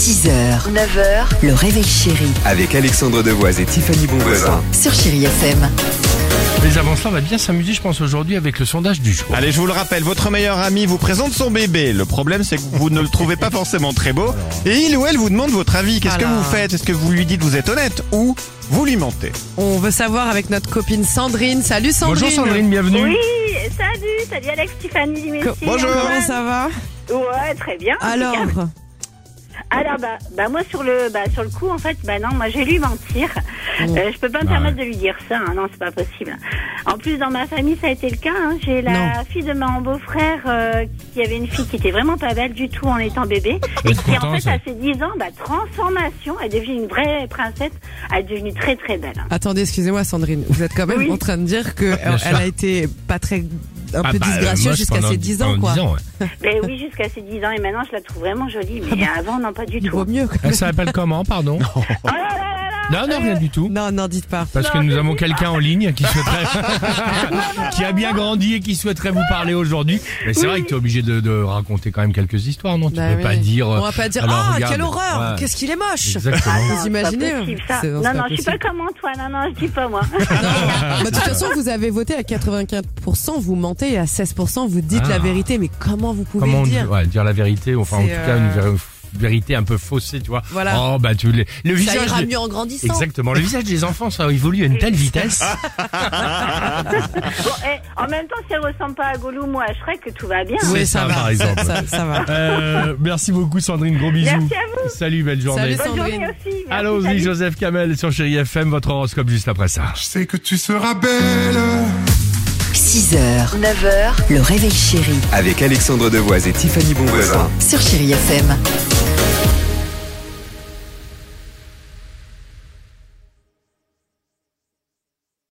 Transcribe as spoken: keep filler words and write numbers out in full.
six heures, neuf heures, le réveil chéri Avec Alexandre Devoise et Tiffany Bonvoisin. sur Chéri F M. Mais avant cela, on va bien s'amuser, je pense, aujourd'hui avec le sondage du jour. Allez, je vous le rappelle, votre meilleur ami vous présente son bébé. Le problème, c'est que vous ne le trouvez pas forcément très beau. Et il ou elle vous demande votre avis. Qu'est-ce que Alors. vous faites? Est-ce que vous lui dites vous êtes honnête ou vous lui mentez? On veut savoir avec notre copine Sandrine. Salut Sandrine. Bonjour Sandrine, bienvenue. Oui, salut, salut Alex, Tiffany, merci. Bonjour. Comment ça va? Ouais, très bien. Alors, impeccable. Alors bah, bah moi sur le bah sur le coup en fait bah non moi je vais lui mentir. Euh, je peux pas me Ah permettre ouais. de lui dire ça, hein, non c'est pas possible. En plus dans ma famille ça a été le cas. Hein. J'ai la Non. fille de mon beau-frère euh, qui avait une fille qui était vraiment pas belle du tout en étant bébé. Vous êtes Et en content, fait ça à ses dix ans bah transformation, elle est devenue une vraie princesse, elle est devenue très très belle. attendez, excusez-moi Sandrine. Vous êtes quand même Oui. en train de dire que Bien elle, sûr. elle a été pas très, un Ah peu bah, disgracieuse moche jusqu'à pendant- ses dix ans, pendant quoi. dix ans, ouais. Mais oui jusqu'à ses dix ans et maintenant je la trouve vraiment jolie. Ah Mais avant non pas du Il tout. vaut mieux. Elle s'appelle comment, pardon? Oh là là là là. Non, non, rien du tout. Non, non, dites pas. Parce que Non, nous je avons dis quelqu'un en ligne qui souhaiterait, qui a bien grandi et qui souhaiterait vous parler aujourd'hui. Mais c'est vrai que tu es obligé de, de raconter quand même quelques histoires, non? Tu Bah peux oui. pas dire. On va pas dire, alors, ah, regarde. quelle horreur, Ouais. qu'est-ce qu'il est moche. Exactement. Vous C'est imaginez? pas possible, ça. C'est- Non, c'est non, pas je suis pas possible. comme Antoine. Non, non, je dis pas moi. Bah, de toute façon, vous avez voté à quatre-vingt-quinze pour cent, vous mentez, et à seize pour cent, vous dites Ah. la vérité. Mais comment vous pouvez Comment on le dit, dire? ouais, dire la vérité, enfin en tout C'est, cas une euh, vér- vérité un peu faussée, tu vois. Voilà. Oh bah tu les, le Ça visage. ira des- mieux en grandissant. Exactement. Le visage des enfants, ça évolue à une telle vitesse. Bon, eh, en même temps, si elle ressemble pas à Gollum ou à Shrek, tout va bien. Oui, C'est ça, ça, va. par exemple. Ça, ça va. Euh, merci beaucoup Sandrine, gros bisous. Merci à vous. Salut, belle journée. Salut, Bonne Sandrine. journée aussi. Merci, Allons-y, salut. Joseph Kamel sur Chéri F M, votre horoscope juste après ça. Je sais que tu seras belle. six heures, neuf heures, le réveil chéri Avec Alexandre Devoise et Tiffany Bonvoisin. sur Chéri F M.